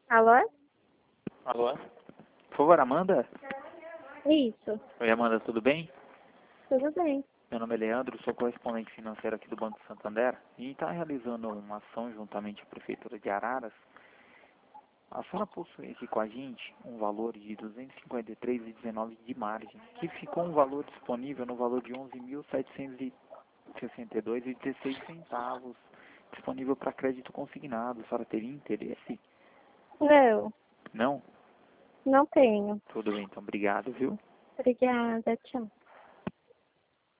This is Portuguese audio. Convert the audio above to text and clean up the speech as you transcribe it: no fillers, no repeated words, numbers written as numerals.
Alô? Alô? Por favor, Amanda? Isso, Oi, Amanda, tudo bem? tudo bem. Meu nome é Leandro, sou correspondente financeiro aqui do Banco Santander e está realizando uma ação juntamente à Prefeitura de Araras. A senhora possui aqui com a gente um valor de R$ 253,19 de margem, que ficou um valor disponível no valor de R$ 11.762,16 disponível para crédito consignado. A senhora teria interesse? Não, Não? não tenho. Tudo bem, então obrigado, viu? Obrigada, tchau.